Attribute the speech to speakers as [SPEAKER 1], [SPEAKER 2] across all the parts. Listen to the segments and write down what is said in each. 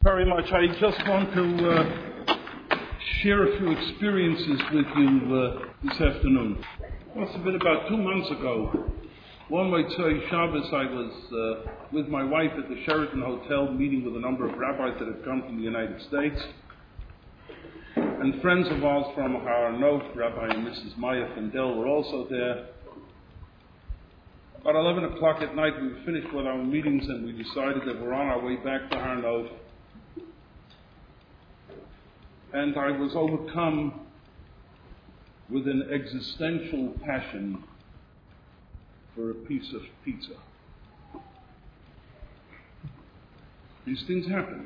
[SPEAKER 1] Very much. I just want to share a few experiences with you this afternoon. It must have been about 2 months ago. One Motzei Shabbos, I was with my wife at the Sheraton Hotel meeting with a number of rabbis that had come from the United States. And friends of ours from Har Nof, Rabbi and Mrs. Maya Fendel, were also there. About 11 o'clock at night, we were finished with our meetings and we decided that we're on our way back to Har Nof. And I was overcome with an existential passion for a piece of pizza. These things happen.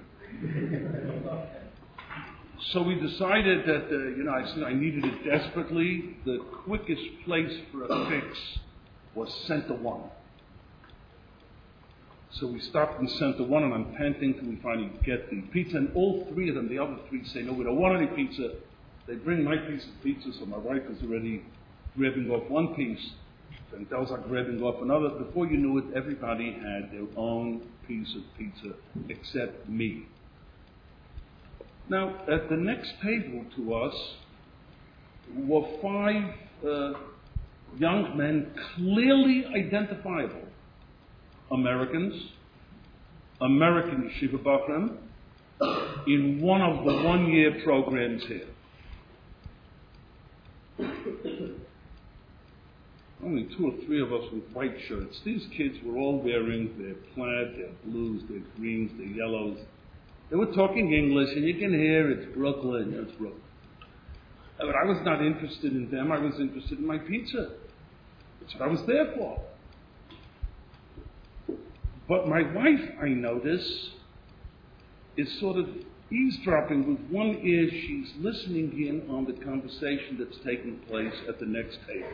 [SPEAKER 1] So we decided that, I needed it desperately. The quickest place for a fix was Center One. So we stopped in Center One, and I'm panting till we finally get the pizza. And all three of them, the other three, say, no, we don't want any pizza. They bring my piece of pizza, so my wife is already grabbing off one piece. And those are grabbing off another. Before you knew it, everybody had their own piece of pizza except me. Now, at the next table to us were 5 young men, clearly identifiable. American Yeshiva Bachram, in one of the one-year programs here. Only 2 or 3 of us with white shirts. These kids were all wearing their plaid, their blues, their greens, their yellows. They were talking English, and you can hear it's Brooklyn, it's Brooklyn. But I was not interested in them. I was interested in my pizza. That's what I was there for. But my wife, I notice, is sort of eavesdropping. With one ear, she's listening in on the conversation that's taking place at the next table.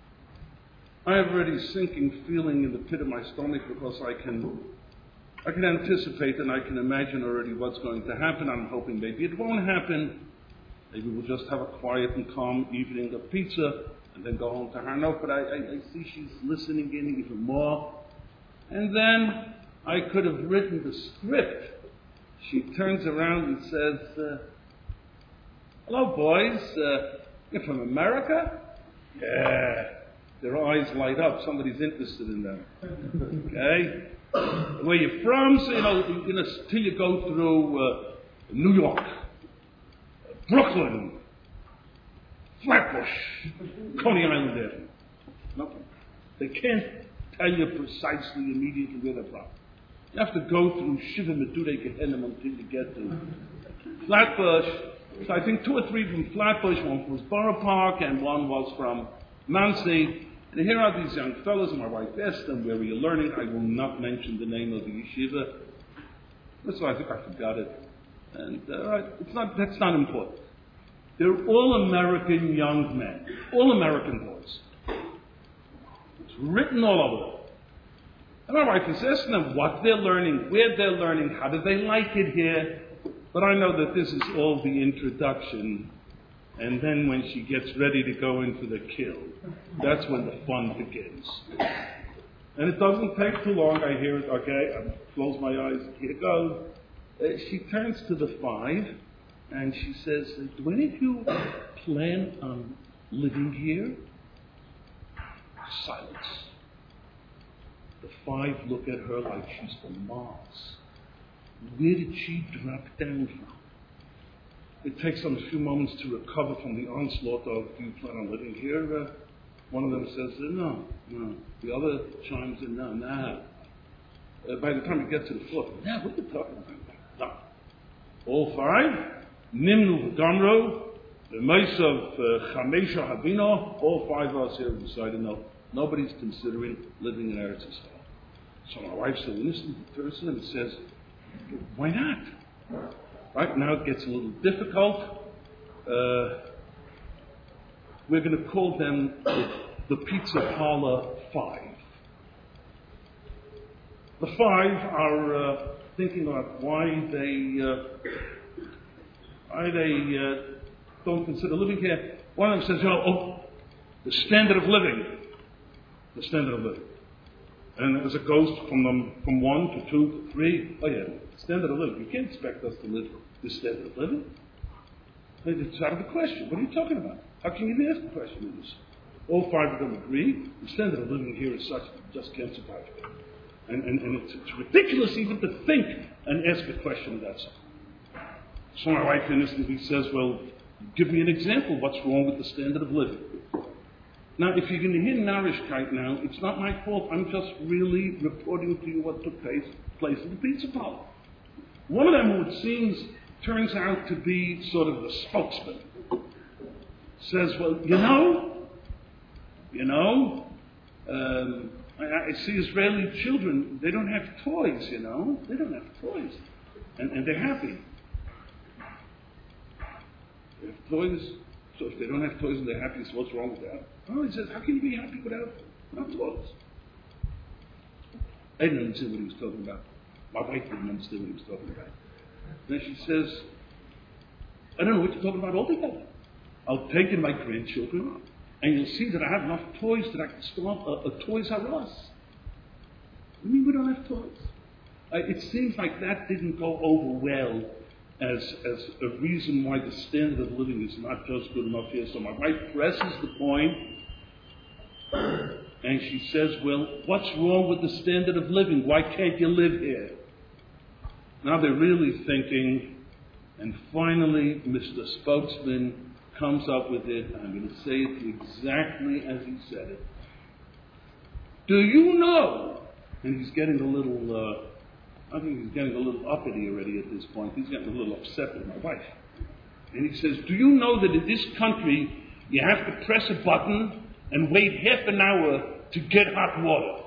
[SPEAKER 1] I have already a sinking feeling in the pit of my stomach because I can anticipate and I can imagine already what's going to happen. I'm hoping maybe it won't happen. Maybe we'll just have a quiet and calm evening of pizza and then go home to Har Nof. But I see she's listening in even more. And then I could have written the script. She turns around and says, hello, boys. You're from America? Yeah. Their eyes light up. Somebody's interested in them. Okay? Where you from? So, till you go through New York, Brooklyn, Flatbush, Coney Island there. Nothing. They can't tell you precisely immediately where they're from. You have to go through Shiva Medudei Gehenim until you get to Flatbush. So I think 2 or 3 from Flatbush, one was Borough Park, and one was from Monsey. And here are these young fellows, and my wife asked them, where were you learning? I will not mention the name of the yeshiva. So I think I forgot it. And that's not important. They're all American young men, all American boys. It's written all over them. And my wife is asking them what they're learning, where they're learning, how do they like it here. But I know that this is all the introduction. And then when she gets ready to go into the kill, that's when the fun begins. And it doesn't take too long. I hear it, okay, I close my eyes, here it goes. She turns to the 5, and she says, do any of you plan on living here? Silence. The 5 look at her like she's from Mars. Where did she drop down from? It takes them a few moments to recover from the onslaught of, do you plan on living here? One of them says, no. The other chimes in, no. By the time we get to the 4th, what are you talking about? No. All 5, Nimnu V'Gamro, the mice of Chamesha Habino, all 5 of us here have decided, no, nobody's considering living in Eretz Yisrael. So my wife said, listen to the person and says, why not? Right now it gets a little difficult. We're going to call them the Pizza Parlor 5. The 5 are thinking about why they don't consider living here. One of them says, the standard of living. The standard of living. And as it goes from 1 to 2 to 3, oh yeah, standard of living. You can't expect us to live this standard of living. It's out of the question. What are you talking about? How can you even ask the question of this? All 5 of them agree. The standard of living here is such that you just can't survive it. And it's ridiculous even to think and ask a question of that sort. So my wife innocently says, well, give me an example of what's wrong with the standard of living. Now, if you're going to hear Narishkeit now, it's not my fault. I'm just really reporting to you what took place at the pizza parlor. One of them, who it seems turns out to be sort of the spokesman, says, well, I see Israeli children, they don't have toys, They don't have toys. And they're happy. They have toys, so if they don't have toys and they're happy, so what's wrong with that? Oh, he says, how can you be happy without toys? I didn't understand what he was talking about. My wife didn't understand what he was talking about. Then she says, I don't know what you're talking about altogether. I'll take in my grandchildren, and you'll see that I have enough toys that I can start a Toys R Us. I mean, we don't have toys. It seems like that didn't go over well as a reason why the standard of living is not just good enough here. So my wife presses the point, and she says, well, what's wrong with the standard of living? Why can't you live here? Now they're really thinking, and finally Mr. Spokesman comes up with it. I'm going to say it exactly as he said it. Do you know? And he's getting a little, I think he's getting a little uppity already at this point. He's getting a little upset with my wife. And he says, do you know that in this country you have to press a button and wait half an hour to get hot water?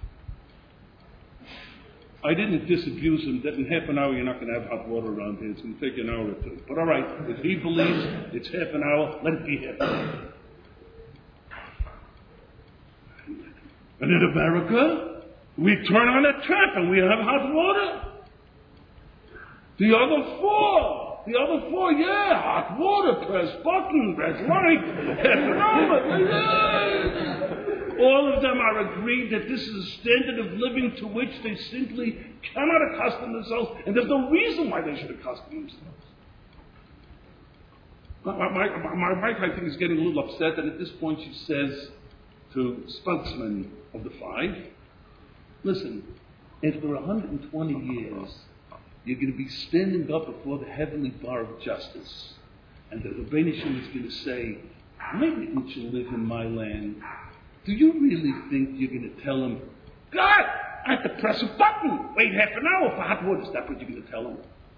[SPEAKER 1] I didn't disabuse him that in half an hour you're not going to have hot water around here. It's going to take you an hour or two. But all right, if he believes it's half an hour, let it be half an hour. And in America, we turn on a tap and we have hot water. The other four, yeah, hot water, press button, press light, half an hour, yeah. All of them are agreed that this is a standard of living to which they simply cannot accustom themselves, and there's no reason why they should accustom themselves. My wife, I think, is getting a little upset, and at this point she says to spokesman of the 5, listen, after 120 years, you're going to be standing up before the heavenly bar of justice, and the Rebbeinu Shalom is going to say, why didn't you live in my land? Do you really think you're going to tell him, God, I have to press a button, wait half an hour for hot water? Is that what you're going to tell him?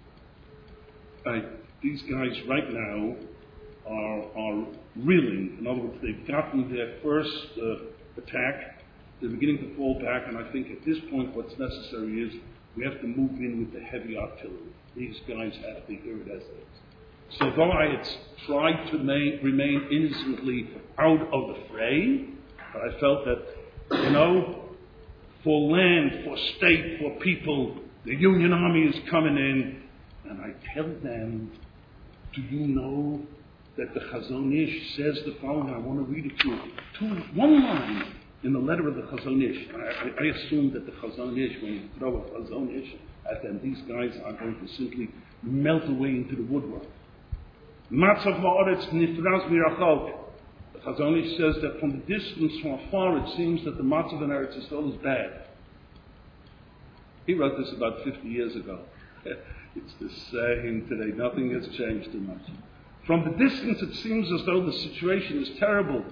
[SPEAKER 1] These guys right now are reeling. In other words, they've gotten their first attack. They're beginning to fall back, and I think at this point what's necessary is we have to move in with the heavy artillery. These guys have to hear it as it is. So though I had tried to remain innocently out of the fray, but I felt that, for land, for state, for people, the Union Army is coming in. And I tell them, do you know that the Chazon Ish says the following? I want to read it to you. One line in the letter of the Chazon Ish. I assume that the Chazon Ish, when you throw a Chazon Ish at them, these guys are going to simply melt away into the woodwork. Matzav ha'aretz nifraz mirachok. The Chazon Ish says that from the distance, from afar, it seems that the Matzav in Eretz Yisrael is bad. He wrote this about 50 years ago. It's the same today. Nothing has changed too much. From the distance, it seems as though the situation is terrible.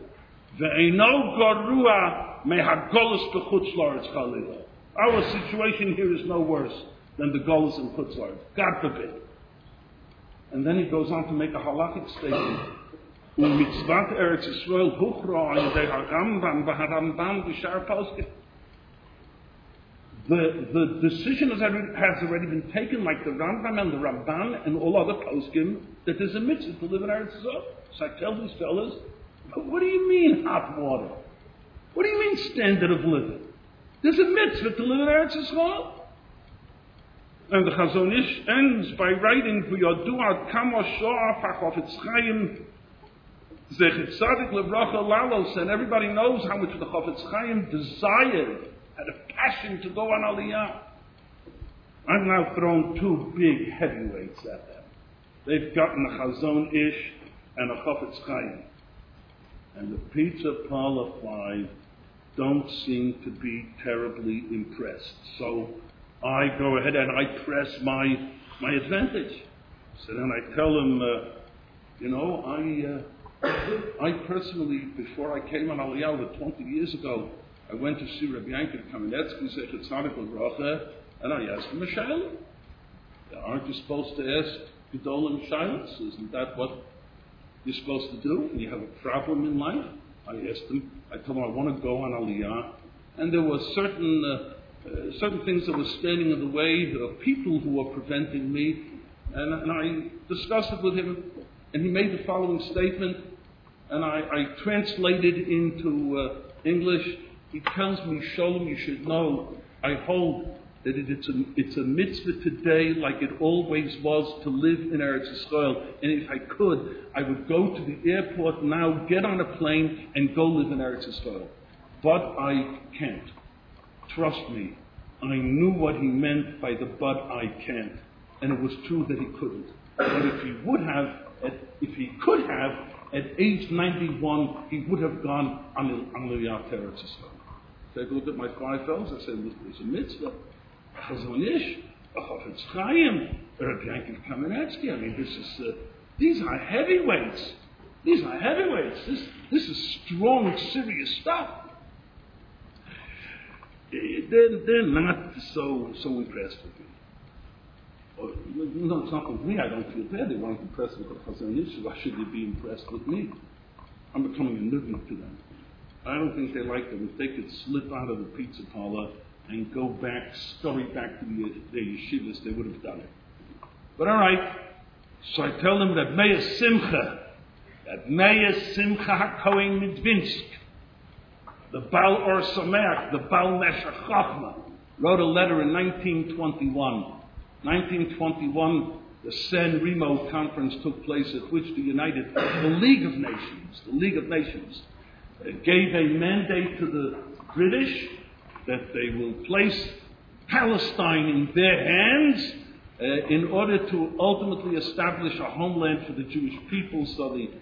[SPEAKER 1] Our situation here is no worse than the Golus in Chutz La'aretz. God forbid. And then he goes on to make a halakhic statement. Mitzvat Eretz Yisrael huchra al-yedei HaRambam v'HaRambam v'shar poskim. The decision has already been taken, like the Rambam and the Ramban and all other poskim, that there's a mitzvah to live in Eretz Yisrael. So I tell these fellas, what do you mean hot water? What do you mean standard of living? There's a mitzvah to live in Eretz Yisrael. And the Chazon Ish ends by writing, V'yodu ad kamo sho'ah ha'chofetz chaim zechet tzadik levracha lalos, and everybody knows how much the Chofetz Chaim desired had a passion to go on Aliyah. I've now thrown two big heavyweights at them. They've gotten a Chazon Ish and a Chofetz Chaim. And the Pizza Parlor Five don't seem to be terribly impressed. So I go ahead and I press my advantage. So then I tell them, I personally, before I came on Aliyah over 20 years ago, I went to see Rabbi Yankov Kamenetsky, Zechet Tzadik L'Bracha, and I asked him a shayla. Aren't you supposed to ask Gedolim shaylas? Isn't that what you're supposed to do when you have a problem in life? I asked him. I told him I want to go on Aliyah, and there were certain things that were standing in the way. There were people who were preventing me, and I discussed it with him, and he made the following statement, and I translated into English. He tells me, Sholem, you should know, I hold that it's a mitzvah today, like it always was, to live in Eretz Yisrael. And if I could, I would go to the airport now, get on a plane, and go live in Eretz Yisrael. But I can't. Trust me, I knew what he meant by the "but I can't," and it was true that he couldn't. But if he could have, at age 91, he would have gone on Aliyah to Eretz Yisrael. Take a look at my five fellows. I said, there's a mitzvah. Chazon Ish, a Chofetz Chaim, Rabbi Yankov Kamenetsky. I mean, these are heavyweights. These are heavyweights. This is strong, serious stuff. They're not so impressed with me. No, it's not with me. I don't feel bad. They weren't impressed with the Chazon Ish. Why should they be impressed with me? I'm becoming a nudnik to them. I don't think they like them. If they could slip out of the pizza parlor and scurry back to the yeshivas, they would have done it. But all right, so I tell them that Meir Simcha HaKohen Midvinsk, the Baal Or Sameach, the Baal Neshech Chachma, wrote a letter in 1921. 1921, the San Remo conference took place at which the League of Nations, gave a mandate to the British that they will place Palestine in their hands in order to ultimately establish a homeland for the Jewish people. So the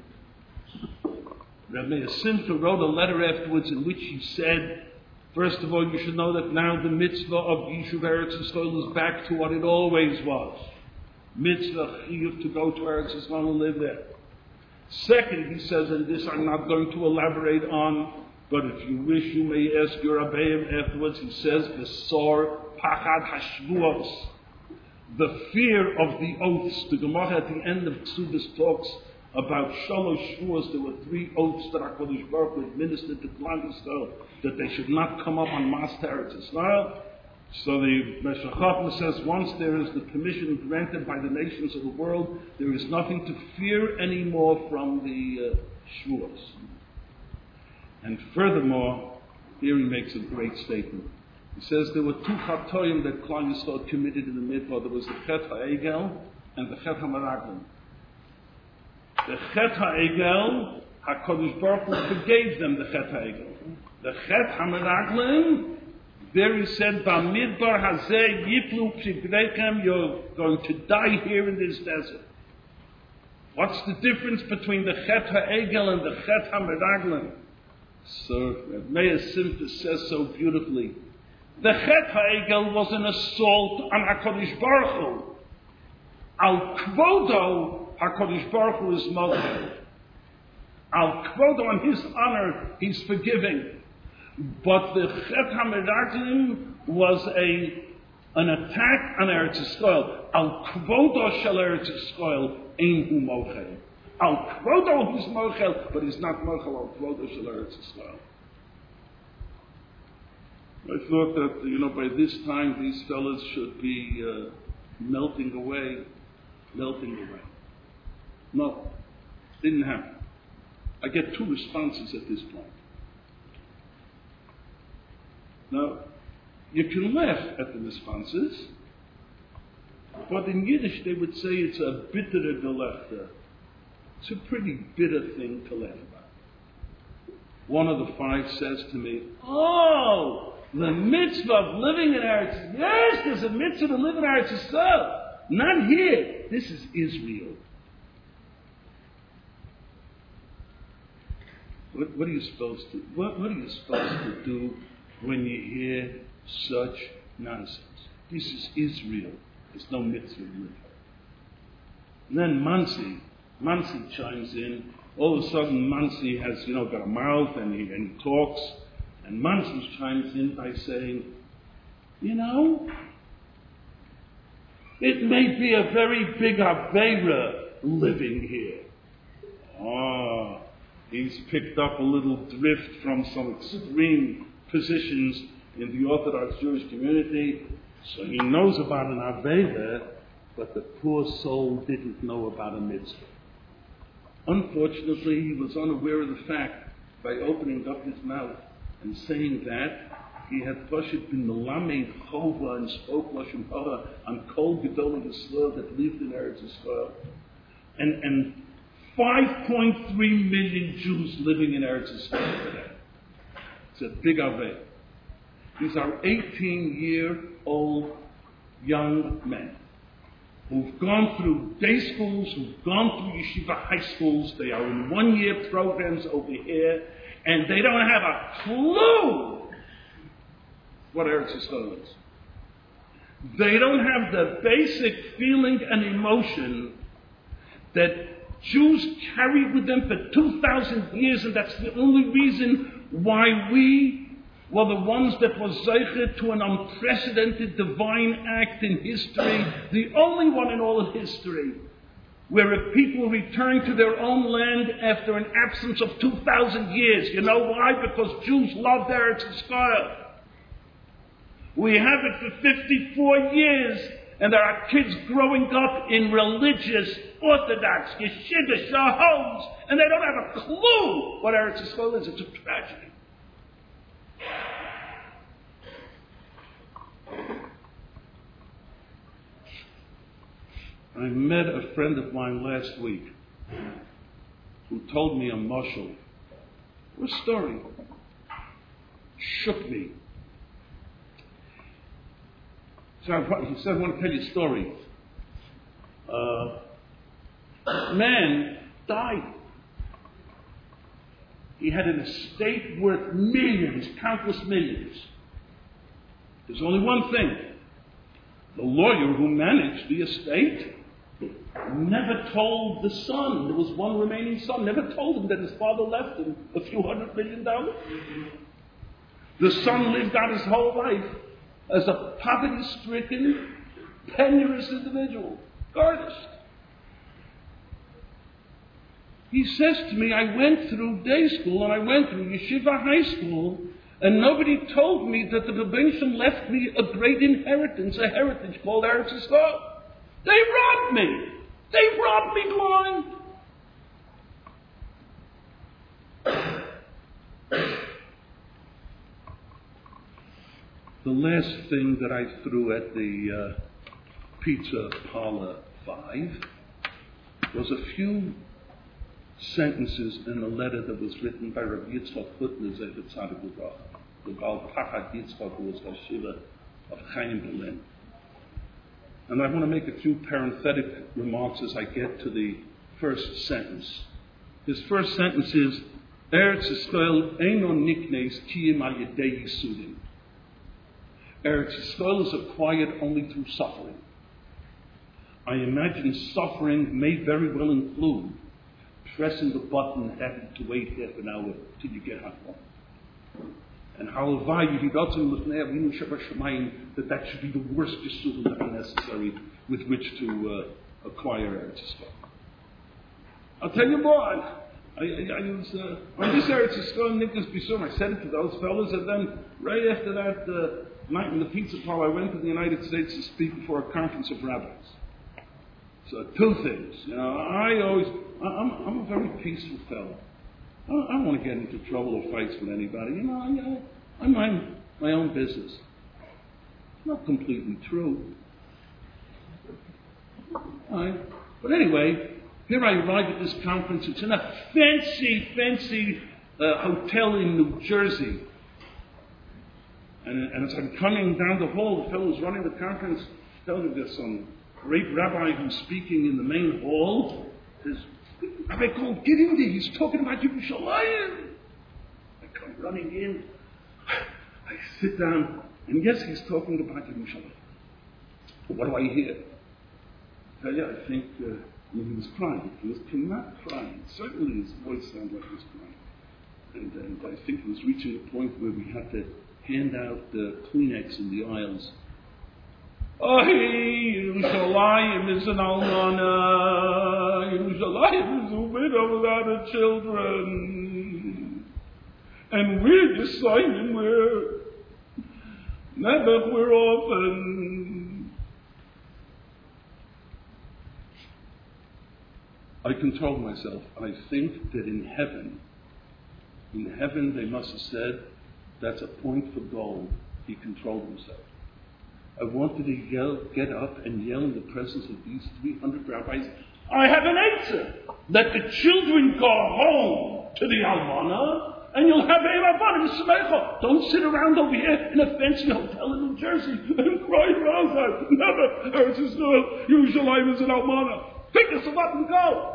[SPEAKER 1] Rabbi Simcha wrote a letter afterwards in which he said, first of all, you should know that now the mitzvah of Yishuv Eretz Yisrael is back to what it always was. Mitzvah chiyuv to go to Eretz Yisrael and live there. Second, he says, and this I'm not going to elaborate on, but if you wish, you may ask your Rebbeim afterwards. He says, V'sor pachad hashvuos, the fear of the oaths. The Gemara at the end of Ksubis talks about Shalosh Shvuos. There were 3 oaths that HaKadosh Baruch Hu administered to Klal Yisrael, that they should not come up on Mas Teretz Yisrael. So the Meshech Chochmah says, once there is the permission granted by the nations of the world, there is nothing to fear anymore from the Shvuos. And furthermore, here he makes a great statement. He says there were 2 chatoim that Klal Yisrael committed in the Midbar. There was the Chet HaEgel and the Chet HaMeraglim. The Chet HaEgel, HaKadosh Baruch Hu forgave them the Chet HaEgel. The Chet HaMeraglim, there he said, Bamidbar Hazeh Yiplu Pshigrechem, you're going to die here in this desert. What's the difference between the Chet HaEgel and the Chet HaMeraglim? So Meir Simcha says so beautifully. The Chet HaEgel was an assault on HaKadosh Baruch Hu. Al Kvodo, HaKadosh Baruch Hu is Malchut. Al Kvodo, on his honor, he's forgiving. But the Chet HaMeraglim was an attack on Eretz Yisrael. Al Kvodo shel Eretz Yisrael ein hu mochel. Al Kvodo he's mochel, but he's not mochel al Kvodo shel Eretz Yisrael. I thought that, by this time these fellas should be melting away. No, didn't happen. I get 2 responses at this point. Now, you can laugh at the responses, but in Yiddish they would say it's a bittere Gelächter. It's a pretty bitter thing to laugh about. One of the 5 says to me, "Oh, The mitzvah of living in Eretz. Yes, there's a mitzvah to live in Eretz Yisrael. Not here. This is Israel. What are you supposed to? What are you supposed to do when you hear such nonsense? This is Israel. There's no mitzvah to live. And then Mansi chimes in. All of a sudden, Mansi has, got a mouth and he talks. And Mansi chimes in by saying, it may be a very big Aveira living here. He's picked up a little drift from some extreme positions in the Orthodox Jewish community. So he knows about an Aveira, but the poor soul didn't know about a mitzvah. Unfortunately, he was unaware of the fact by opening up his mouth and saying that he had Pashut been Melamed Chova and spoke Lashon Hara on Kol Gedol Yisrael that lived in Eretz Yisrael. And 5.3 million Jews living in Eretz Yisrael today. It's a big Aveh. These are 18-year-old young men who've gone through day schools, who've gone through yeshiva high schools. They are in one-year programs over here, and they don't have a clue what Eretz Yisrael is. They don't have the basic feeling and emotion that Jews carried with them for 2,000 years, and that's the only reason why we were the ones that were zeicher to an unprecedented divine act in history, the only one in all of history, where a people returned to their own land after an absence of 2,000 years. You know why? Because Jews loved Eretz Yisrael. We have it for 54 years, and there are kids growing up in religious, Orthodox, Yeshiva, homes, and they don't have a clue what Eretz Yisrael is. It's a tragedy. I met a friend of mine last week who told me a mashal, a story, shook me. So he said, I want to tell you a story. A man died. He had an estate worth millions, countless millions. There's only one thing. The lawyer who managed the estate never told the son, there was one remaining son, never told him that his father left him a few $100 million. The son lived out his whole life as a poverty-stricken, penniless individual, garnished. He says to me, I went through day school and I went through yeshiva high school, and nobody told me that the Rebbeinu Shalom left me a great inheritance, a heritage called Eretz Yisrael. They robbed me. They robbed me blind. The last thing that I threw at the Pizza Parlor 5 was a few sentences in a letter that was written by Rabbi Yitzchak Hutner Zecher Tzadik U'Bracha, the Baal Pachad Yitzchak, who was Hashiva of Chaim Berlin. And I want to make a few parenthetic remarks as I get to the first sentence. His first sentence is, Eretz Yisrael eino niknes kiyim al yedei yisudim. Eretz Yisrael is acquired only through suffering. I imagine suffering may very well include pressing the button and having to wait half an hour till you get home. And that should be the worst yisudim that are necessary with which to acquire Eretz Yisrael. I'll tell you more. I was on this Eretz Yisrael in Niklas Bisurim. I said it to those fellas, and then right after that night in the pizza parlor, I went to the United States to speak before a conference of rabbis. So two things. I'm a very peaceful fellow. I don't want to get into trouble or fights with anybody. I mind my own business. It's not completely true. Right. But anyway, here I arrive at this conference. It's in a fancy hotel in New Jersey. And as I'm coming down the hall, the fellow who's running the conference tells me there's some great rabbi who's speaking in the main hall. Says, Rabbi Gold, get in there. He's talking about Yerushalayim. I come running in. I sit down, and yes, he's talking about Yerushalayim. What do I hear? I tell you, I think he was crying. He was not crying. Certainly his voice sounded like he was crying. And I think he was reaching a point where we had to hand out Kleenex in the aisles. Oh, Yerushalayim is an almana. Yerushalayim is a widow without her children. And we're deciding we're orphan. I controlled myself. I think that in heaven they must have said, that's a point for gold. He controlled himself. I wanted to get up and yell in the presence of these 300 rabbis, I have an answer. Let the children go home to the almana, and you'll have Eirabanim Smecha. Don't sit around over here in a fancy hotel in New Jersey and cry for outside. Never. Eretz Yisrael, Yerushalayim is an almana. Pick yourself up and go.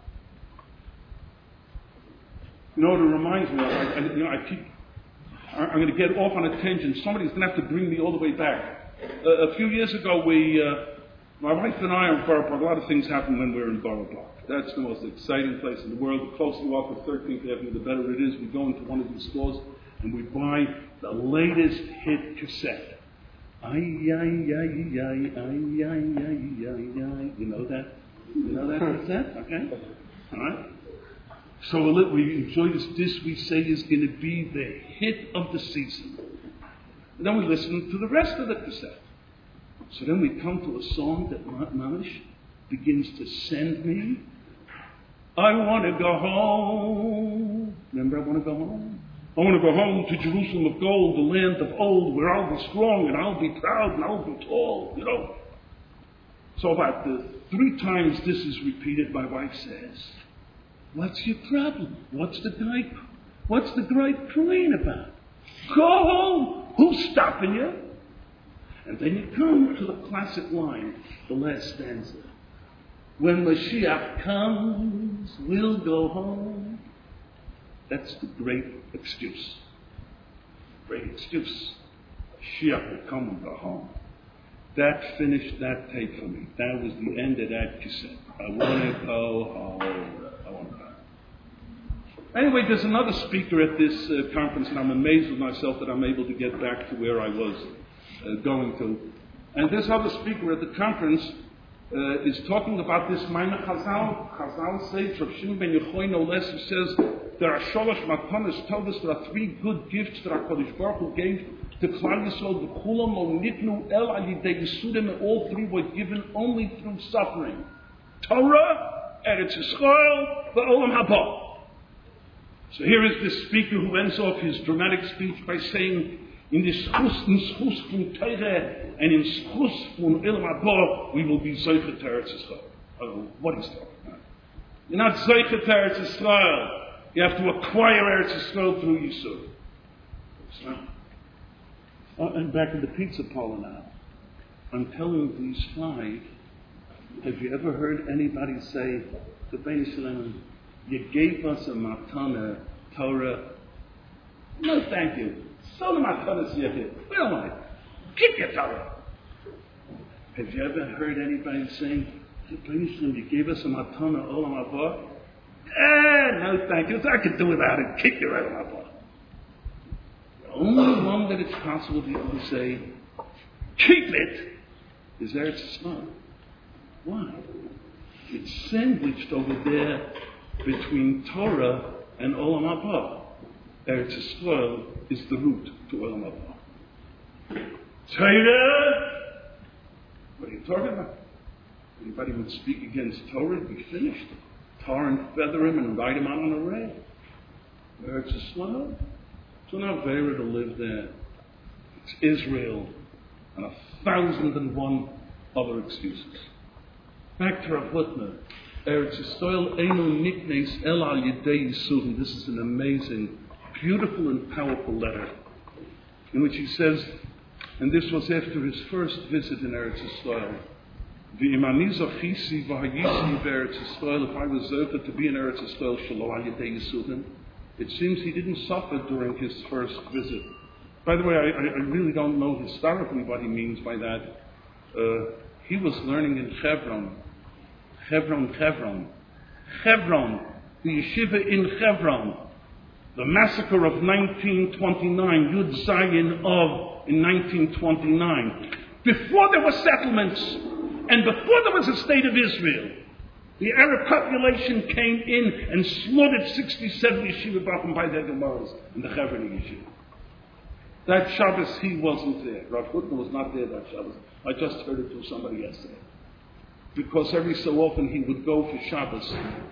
[SPEAKER 1] You know, it reminds me, I'm going to get off on a tangent. Somebody's going to have to bring me all the way back. A few years ago, my wife and I are in Borough Park. A lot of things happen when we're in Borough Park. That's the most exciting place in the world. The closer you are to 13th Avenue, the better it is. We go into one of these stores and we buy the latest hit cassette. Ay, ay, ay, ay, ay, ay, ay, ay, ay. You know that? You know that cassette? Okay? All right? So we enjoy this. This we say is going to be the hit of the season. And then we listen to the rest of the cassette. So then we come to a song that Mamish begins to send me. I want to go home. Remember, I want to go home? I want to go home to Jerusalem of gold, the land of old, where I'll be strong and I'll be proud and I'll be tall, you know. So about 3 times this is repeated, my wife says, what's your problem? What's the great crying about? Go home. Who's stopping you? And then you come to the classic line, the last stanza. When Mashiach comes, we'll go home. That's the great excuse. Great excuse. Mashiach will come and go home. That finished that tape for me. That was the end of that cassette. I want to go home. Anyway, there's another speaker at this conference, and I'm amazed with myself that I'm able to get back to where I was going to. And this other speaker at the conference is talking about this Maimon Chazal. Chazal says, Rav Shimon ben Yochai no less, he says, there are sholosh matanos, told us there are 3 good gifts that HaKadosh Baruch Hu gave to Klal Yisrael. The kulam lo nitnu el al yidei yisudim, and all 3 were given only through suffering. Torah, Eretz Yisrael, Olam Haba. So here is this speaker who ends off his dramatic speech by saying, in the schus fun Torah and in schus fun Olam Haba, we will be Zoichet to Eretz Yisrael. I don't know what he's talking about. You're not Zoichet to Eretz Yisrael. You have to acquire Eretz Yisrael through Yisur. And back in the pizza parlor now. I'm telling these 5, have you ever heard anybody say to Bnei Shalom, you gave us a matana, Torah? No, thank you. So the matanas you did. We don't want it. Keep your Torah. Have you ever heard anybody saying, you gave us a matana, Olam Haba? No, thank you. I could do without it. Keep your Olam Haba. The only one that it's possible to say, keep it, is Eretz Yisrael. Why? It's sandwiched over there between Torah and Olam Haba. Eretz Yisrael is the route to Olam Haba. Torah! What are you talking about? Anybody would speak against Torah, it'd be finished. Tar and feather him and ride him out on a rail. Eretz Yisrael? It's an Avera to live there. It's Israel and 1,001 other excuses. Back to Rav Hutner. Eretz Yisrael einu niknes el al yidei yisurim. This is an amazing, beautiful and powerful letter in which he says, and this was after his first visit in Eretz Yisrael, if I was zerta to be in Eretz Yisrael, it seems he didn't suffer during his first visit. By the way, I really don't know historically what he means by that. He was learning in Hebron, the yeshiva in Hebron. The massacre of 1929, Yud Zayin of in 1929. Before there were settlements, and before there was a state of Israel, the Arab population came in and slaughtered 67 yeshiva bachim by their gemaras in the Hebron yeshiva. That Shabbos he wasn't there. Rav Hutner was not there that Shabbos. I just heard it from somebody yesterday. Because every so often he would go for Shabbos.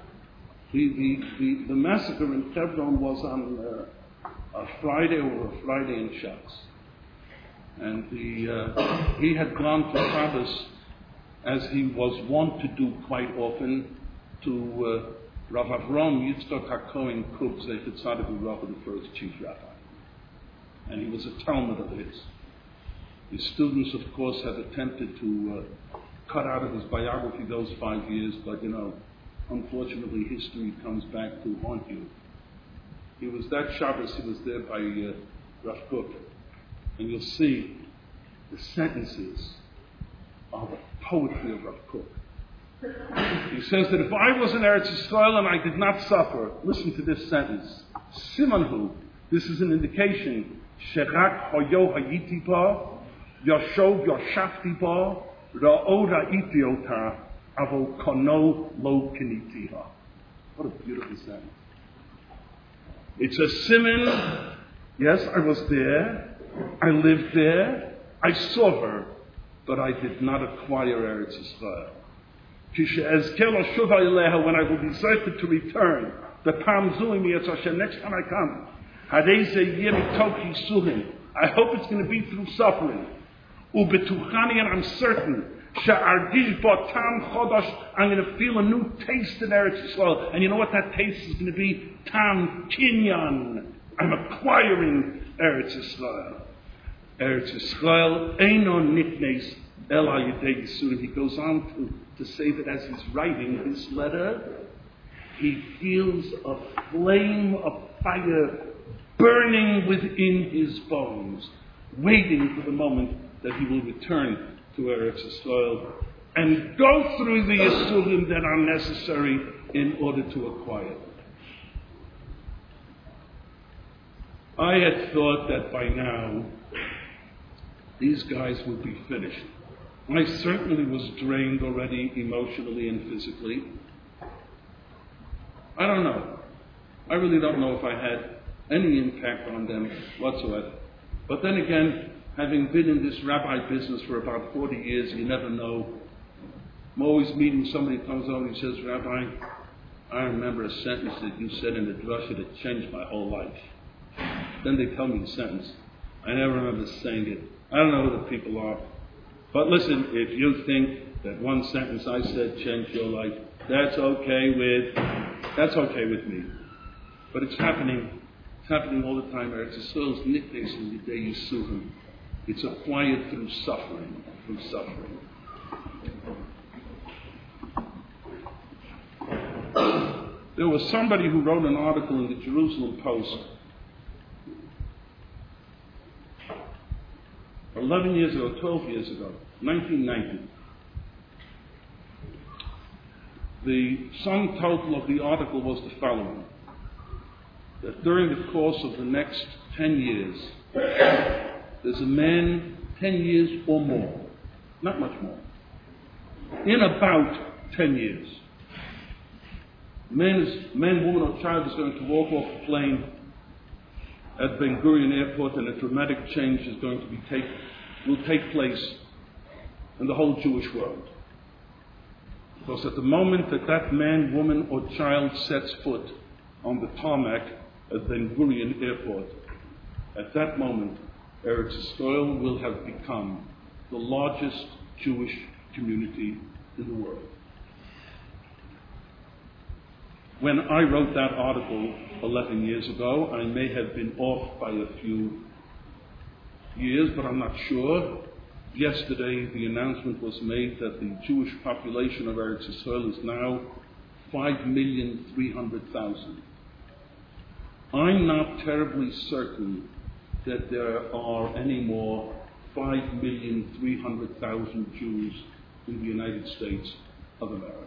[SPEAKER 1] The massacre in Hebron was on a Friday or a Friday in Shabbos. And he had gone to Shabbos, as he was wont to do quite often, to Rav Avram Yitzchak HaKohen Kub Zeichet Tzaddik Uracha, the first chief rabbi. And he was a Talmud of his. His students, of course, had attempted to cut out of his biography those 5 years, but unfortunately, history comes back to haunt you. He was that Shabbos, he was there by Rav Kook. And you'll see the sentences are the poetry of Rav Kook. He says that if I was in Eretz Yisrael and I did not suffer, listen to this sentence. Simanhu, this is an indication. Sherak hoyo hayiti ba, yashov yashafti ba, ra'o ra'iti ota, avo kono lo kinitiha. What a beautiful sentence. It's a siman. Yes, I was there. I lived there. I saw her, but I did not acquire Eretz Yisrael. When I will be certain to return, the Pam Zuimi Hashem, next time I come, I hope it's going to be through suffering. And I'm certain I'm going to feel a new taste in Eretz Yisrael. And you know what that taste is going to be? Tam Kinyan. I'm acquiring Eretz Yisrael. Eretz Yisrael Eino Nitnes Ela Yedei Yisurim. He goes on to say that as he's writing this letter, he feels a flame of fire burning within his bones, waiting for the moment that he will return to Eretz Yisrael and go through the Yisurim that are necessary in order to acquire. I had thought that by now these guys would be finished. I certainly was drained already emotionally and physically. I don't know. I really don't know if I had any impact on them whatsoever. But then again, having been in this rabbi business for about 40 years, you never know. I'm always meeting somebody who comes over and says, Rabbi, I remember a sentence that you said in the drasha that changed my whole life. Then they tell me the sentence. I never remember saying it. I don't know who the people are. But listen, if you think that one sentence I said changed your life, that's okay with me. But it's happening. It's happening all the time. Eretz Yisrael's nicknames in the day Yisurim. It's acquired through suffering. There was somebody who wrote an article in the Jerusalem Post 11 years ago, 12 years ago, 1990. The sum total of the article was the following: that during the course of the next 10 years, there's a man 10 years or more, not much more, in about 10 years, man, woman, or child is going to walk off a plane at Ben Gurion Airport, and a dramatic change is going to will take place in the whole Jewish world. Because at the moment that man, woman, or child sets foot on the tarmac at Ben Gurion Airport, at that moment, Eretz Yisrael will have become the largest Jewish community in the world. When I wrote that article 11 years ago, I may have been off by a few years, but I'm not sure. Yesterday, the announcement was made that the Jewish population of Eretz Yisrael is now 5,300,000. I'm not terribly certain that there are any more 5,300,000 Jews in the United States of America.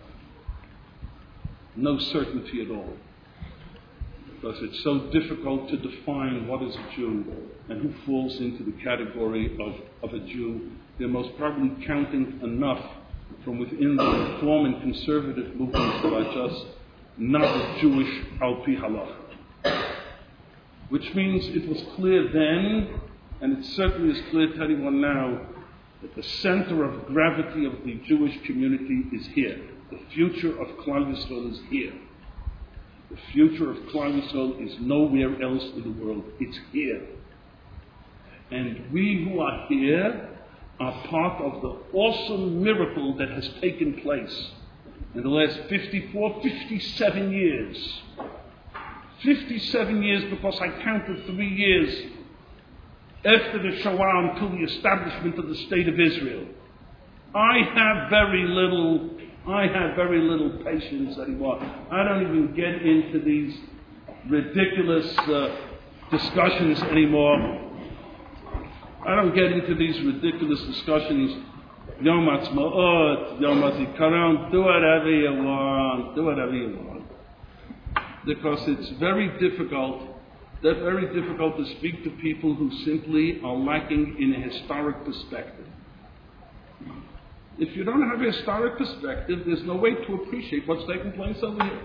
[SPEAKER 1] No certainty at all, because it's so difficult to define what is a Jew and who falls into the category of a Jew. They're most probably counting enough from within the Reform and conservative movements that are just not Jewish al pi halacha. Which means it was clear then, and it certainly is clear to anyone now, that the center of gravity of the Jewish community is here. The future of Klal Yisrael is here. The future of Klal Yisrael is nowhere else in the world. It's here. And we who are here are part of the awesome miracle that has taken place in the last 57 years. 57 years, because I counted 3 years after the Shoah until the establishment of the State of Israel. I have very little patience anymore. I don't even get into these ridiculous discussions anymore. I don't get into these ridiculous discussions. Yom Ha'atzmaut, Yom HaZikaron, do whatever you want. Because it's very difficult to speak to people who simply are lacking in a historic perspective. If you don't have a historic perspective, there's no way to appreciate what's taking place over here.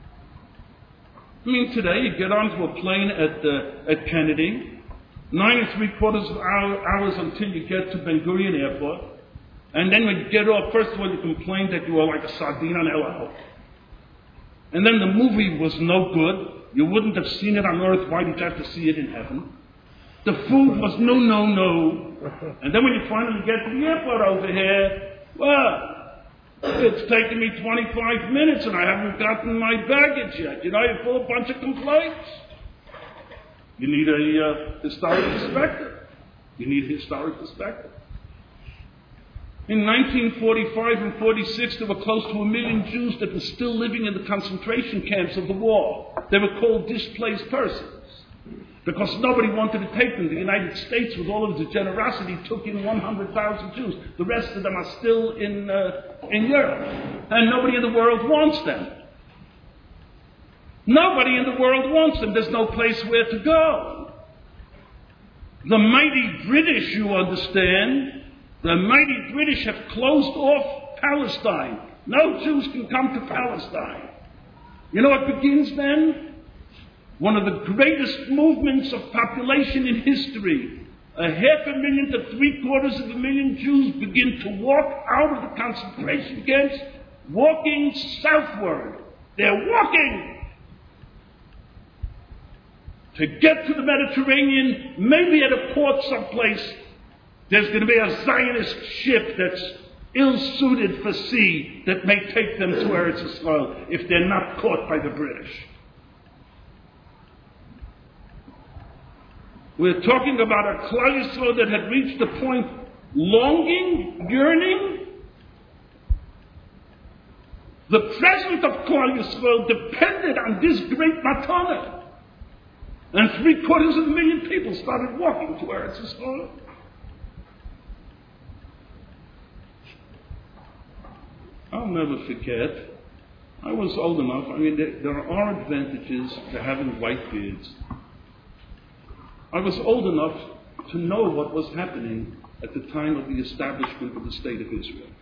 [SPEAKER 1] I mean, today you get onto a plane at Kennedy, 9 3/4 hours until you get to Ben Gurion Airport, and then when you get off, first of all you complain that you are like a sardine on El Al. And then the movie was no good. You wouldn't have seen it on earth. Why did you have to see it in heaven? The food was no. And then when you finally get to the airport over here, well, it's taken me 25 minutes and I haven't gotten my baggage yet. You know, you're full of a bunch of complaints. You need a historic perspective. In 1945 and 46, there were close to 1 million Jews that were still living in the concentration camps of the war. They were called displaced persons, because nobody wanted to take them. The United States, with all of its generosity, took in 100,000 Jews. The rest of them are still in Europe, and nobody in the world wants them. Nobody in the world wants them. There's no place where to go. The mighty British, you understand, the mighty British have closed off Palestine. No Jews can come to Palestine. You know what begins then? One of the greatest movements of population in history. 500,000 to 750,000 Jews begin to walk out of the concentration camps, walking southward. They're walking to get to the Mediterranean, maybe at a port someplace. There's going to be a Zionist ship that's ill-suited for sea that may take them to Eretz Yisrael if they're not caught by the British. We're talking about a Klal Yisrael that had reached the point longing, yearning. The presence of Klal Yisrael depended on this great matana. And 750,000 people started walking to Eretz Yisrael. I'll never forget, I was old enough, there are advantages to having white beards. I was old enough to know what was happening at the time of the establishment of the State of Israel.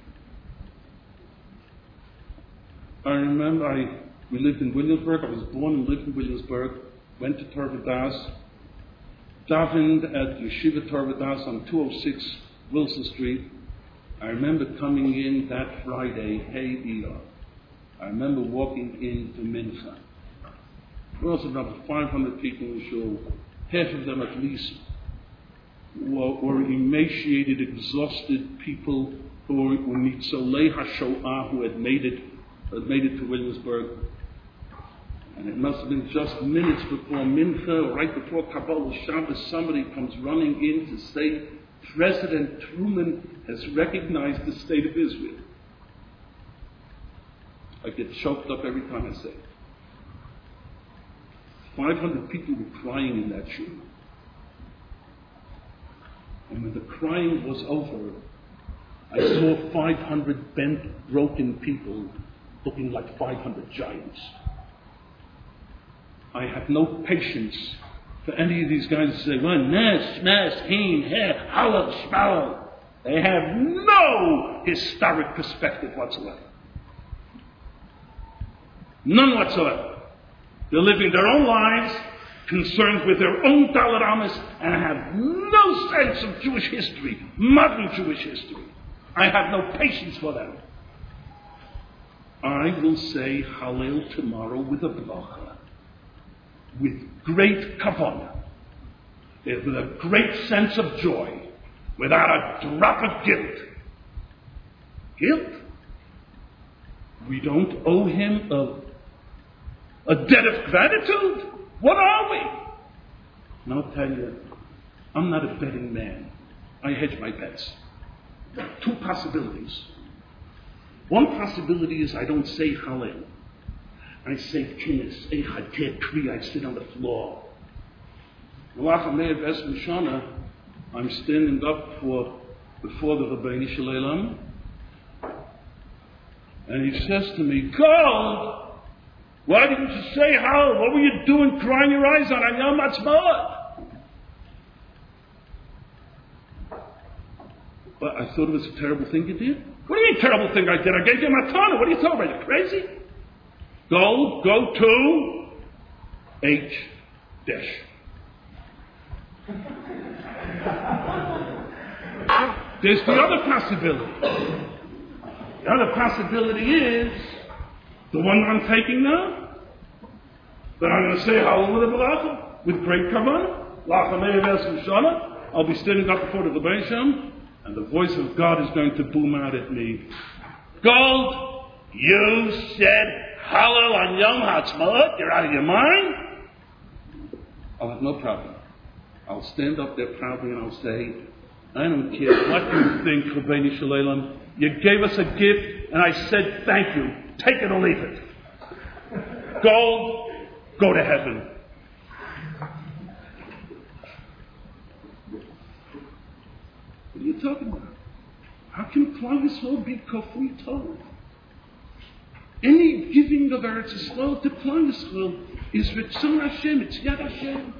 [SPEAKER 1] I remember we lived in Williamsburg. I was born and lived in Williamsburg, went to Torah Das, davened at Yeshiva Torah Das on 206 Wilson Street. I remember coming in that Friday, Hey Iyar. I remember walking into Mincha. There was about 500 people in the shul. Half of them at least were emaciated, exhausted people who were Nitzolei HaShoah, who had made it to Williamsburg. And it must have been just minutes before Mincha, or right before Kabbalah Shabbos, somebody comes running in to say President Truman has recognized the state of Israel. I get choked up every time I say it. 500 people were crying in that shul. And when the crying was over, I saw 500 bent, broken people looking like 500 giants. I have no patience for any of these guys to say, well, Nes, Mes, Heen, He, Halal, Shmal. They have no historic perspective whatsoever. None whatsoever. They're living their own lives, concerned with their own Dalaramas, and have no sense of Jewish history, modern Jewish history. I have no patience for them. I will say Hallel tomorrow with a bracha, with great kavanah, with a great sense of joy, without a drop of guilt. Guilt? We don't owe him a debt of gratitude? What are we? And I'll tell you, I'm not a betting man. I hedge my bets. Two possibilities. One possibility is I don't say Hallel. I say Kinnis, Eichatet Kri, I sit on the floor. I'm standing up before the Rabbeinu Shalom, and he says to me, Gold! Why didn't you say Hallel? What were you doing crying your eyes out on Yom Ha'atzmaut? But I thought it was a terrible thing you did. What do you mean terrible thing I did? I gave you a matana. What are you talking about? You crazy? Go to H dash. There's the other possibility. The other possibility is the one that I'm taking now, that I'm going to say Hallel with a bracha, with great kavanah, lachamei v'esem shana. I'll be standing up before the Rebbeinu Shem, and the voice of God is going to boom out at me. Gold, you said Hallel on Yom Ha'atzmaut? You're out of your mind? I'll have no problem. I'll stand up there proudly and I'll say, I don't care what you think, Rabbeinu Shalom. You gave us a gift, and I said thank you. Take it or leave it. Go to heaven. What are you talking about? How can Klal Yisrael be kafui Torah? Any giving of Eretz Yisrael to Klal Yisrael is Ritzon Hashem, it's Yad Hashem.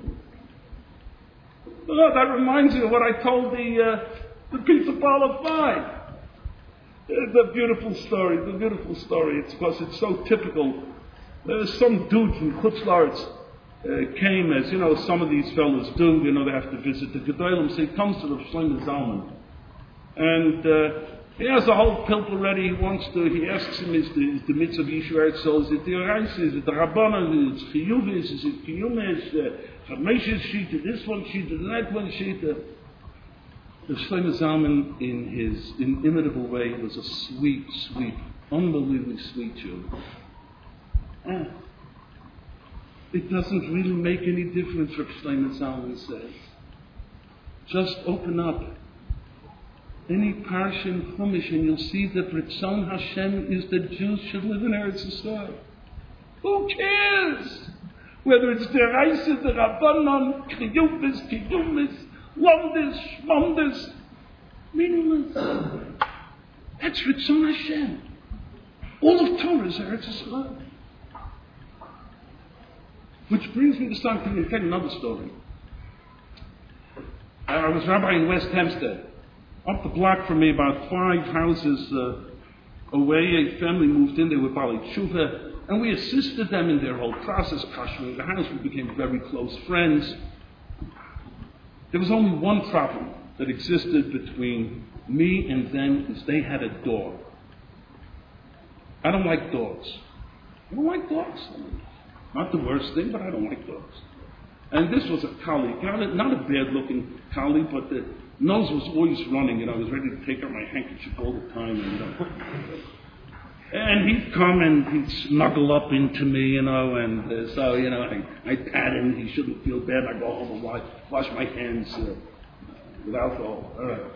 [SPEAKER 1] Oh, that reminds me of what I told the principal of Five. The beautiful story. It's because it's so typical. Some dude from Chutz La'aretz came, as you know, some of these fellows do. You know, they have to visit the Gedolim. So he comes to the Shlomo Zalman, and he has a whole pilpul ready. He asks him, is the mitzvah of Yishuv so is it the Oraisa, is it the Rabbanan, is it Chiyuvis, is it Kiyumis, Chameshes Shita, this one Shita, that one Shita. The Shlomo Zalman, in his inimitable way, was a sweet, unbelievably sweet Jew. It doesn't really make any difference what Shlomo Zalman says. Just open up any parsha in Chumash and you'll see that Ritzon Hashem is that Jews should live in Eretz Yisrael. Who cares? Whether it's the Reise, the Rabbanon, Kiyumis, Lomdis, meaningless. That's Ritzon Hashem. All of Torah is Eretz Yisrael. Which brings me to something, and tell another story. I was rabbi in West Hempstead. Up the block from me, about 5 houses away, a family moved in. They were Bali Tshuva, and we assisted them in their whole process, kashering the house. We became very close friends. There was only one problem that existed between me and them, is they had a dog. I don't like dogs. Not the worst thing, but I don't like dogs. And this was a collie, not a bad-looking collie, but the nose was always running, and I was ready to take out my handkerchief all the time. And he'd come and he'd snuggle up into me, and so, I'd pat him. He shouldn't feel bad. I'd go home and wash my hands with alcohol. All right.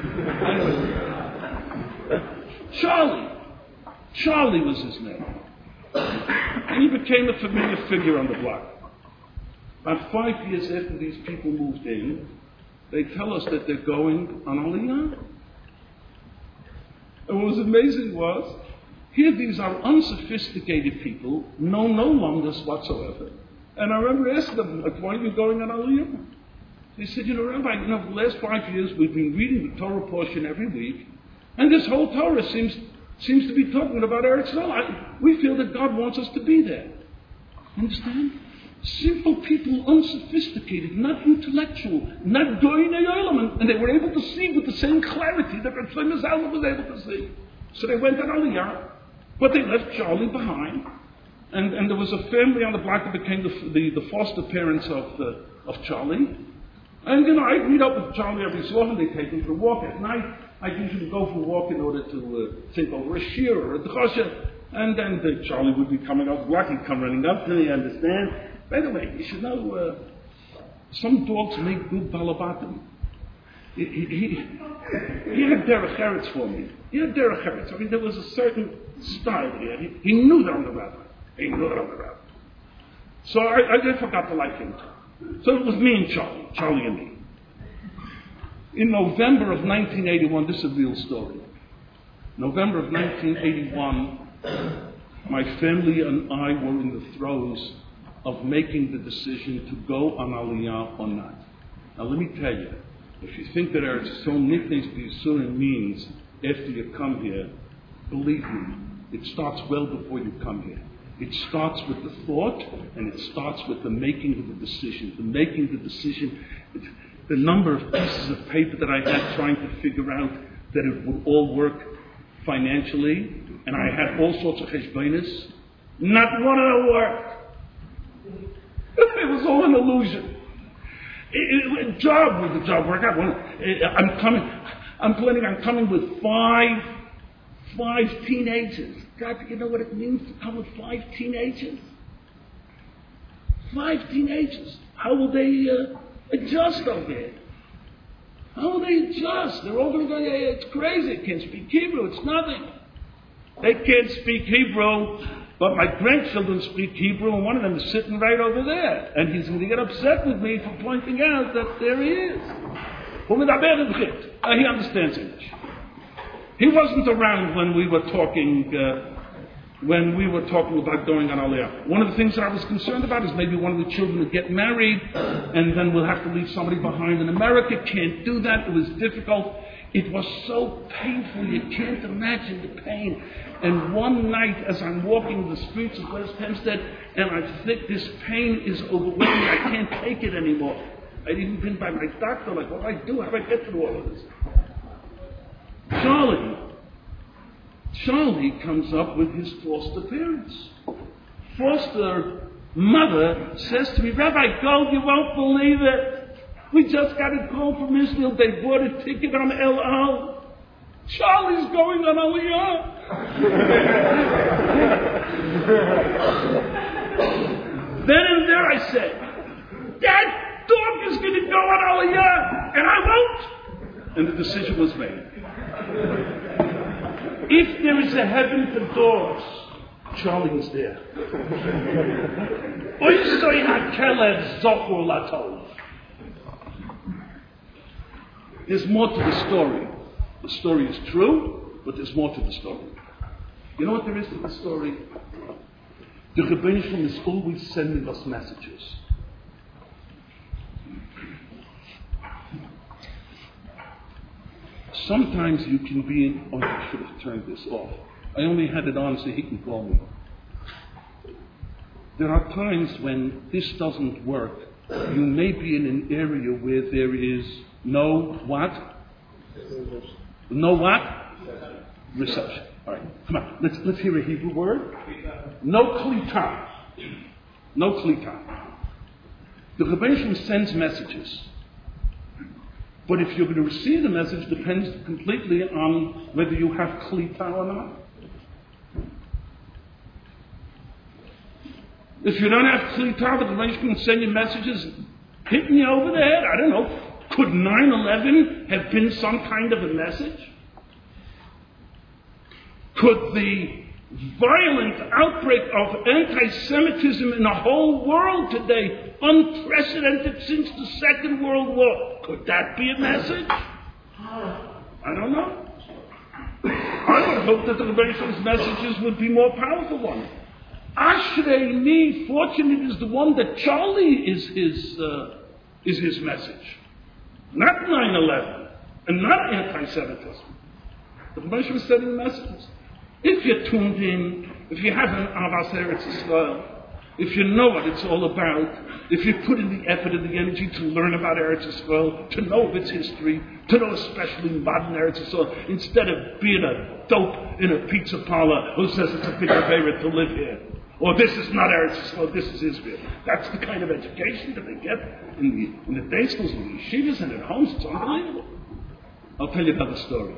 [SPEAKER 1] Anyway, Charlie was his name. And he became a familiar figure on the block. About 5 years after these people moved in, they tell us that they're going on Aliyah. And what was amazing was, here these are unsophisticated people, know no longus whatsoever. And I remember asking them, why are you going on Aliyah? They said, Rabbi, for the last 5 years we've been reading the Torah portion every week, and this whole Torah seems to be talking about Eretz Yisrael. We feel that God wants us to be there. Understand? Simple people, unsophisticated, not intellectual, not going to and they were able to see with the same clarity that Rav Shlomo Zalman was able to see. So they went on Aliyah, but they left Charlie behind. And there was a family on the block that became the foster parents of Charlie. And I'd meet up with Charlie every so often. They'd take him for a walk at night. I'd usually go for a walk in order to think over a shir or a drasha. And then Charlie would be coming off the block. He'd come running up to me, understand? By the way, you should know, some dogs make good balabatim. He had derech eretz for me. He had derech eretz. I mean, there was a certain style here. He knew that I'm the rabbi. So I forgot to like him. So it was me and Charlie and me. In November of 1981, this is a real story. November of 1981, my family and I were in the throes of making the decision to go on Aliyah or not. Now let me tell you, if you think that Eretz Yisrael Nifnes B'Yisurim means after you come here, believe me, it starts well before you come here. It starts with the thought, and it starts with the making of the decision. The number of pieces of paper that I had trying to figure out that it would all work financially, and I had all sorts of cheshbonos. Not one of them worked. It was all an illusion. A job was a job work. I'm planning on coming with five teenagers. God, you know what it means to come with 5 teenagers? 5 teenagers. How will they adjust over here? How will they adjust? They're all going to go, it's crazy. They can't speak Hebrew. It's nothing. They can't speak Hebrew, but my grandchildren speak Hebrew, and one of them is sitting right over there. And he's going to get upset with me for pointing out that there he is. He understands English. He wasn't around when we were talking about going on Aliyah. One of the things that I was concerned about is maybe one of the children would get married, and then we'll have to leave somebody behind in America. Can't do that. It was difficult. It was so painful. You can't imagine the pain. And one night, as I'm walking the streets of West Hempstead, and I think this pain is overwhelming. I can't take it anymore. I'd even been by my doctor, like, what do I do? How do I get through all of this? Charlie comes up with his foster parents. Foster mother says to me, Rabbi Gold, you won't believe it. We just got a call from Israel. They bought a ticket on El Al. Charlie's going on Aliyah. Then and there I said, that dog is going to go on Aliyah, and I won't. And the decision was made. If there is a heaven for dogs, Charlie is there. There's more to the story. The story is true, but there's more to the story. You know what there is to the story? The Rebbeinu Shalom is always sending us messages. Sometimes you can be in... Oh, I should have turned this off. I only had it on so he can call me. There are times when this doesn't work. You may be in an area where there is no what? No what? Reception. All right, come on. Let's hear a Hebrew word. No klita. No klita. The Rebbeinu Shalom sends messages. But if you're going to receive the message, depends completely on whether you have klita or not. If you don't have Kli Tava, the Rebbeinu can send you messages hitting you over the head. I don't know. Could 9/11 have been some kind of a message? Could the violent outbreak of anti-Semitism in the whole world today, unprecedented since the Second World War, could that be a message? I don't know. I would hope that the Rebbeinu messages would be more powerful ones. Ashrei me, fortunate is the one that Charlie is his message. Not 9/11, and not anti-Semitism. The Rebbeinu was sending messages. If you're tuned in, if you have an Avas Eretz Yisrael, if you know what it's all about, if you put in the effort and the energy to learn about Eretz Yisrael, to know of its history, to know especially modern Eretz Yisrael, instead of being a dope in a pizza parlor who says it's a big favorite to live here, or this is not Eretz Yisrael, this is Israel. That's the kind of education that they get in the day schools, in the yeshivas, and at homes. It's unbelievable. I'll tell you another story.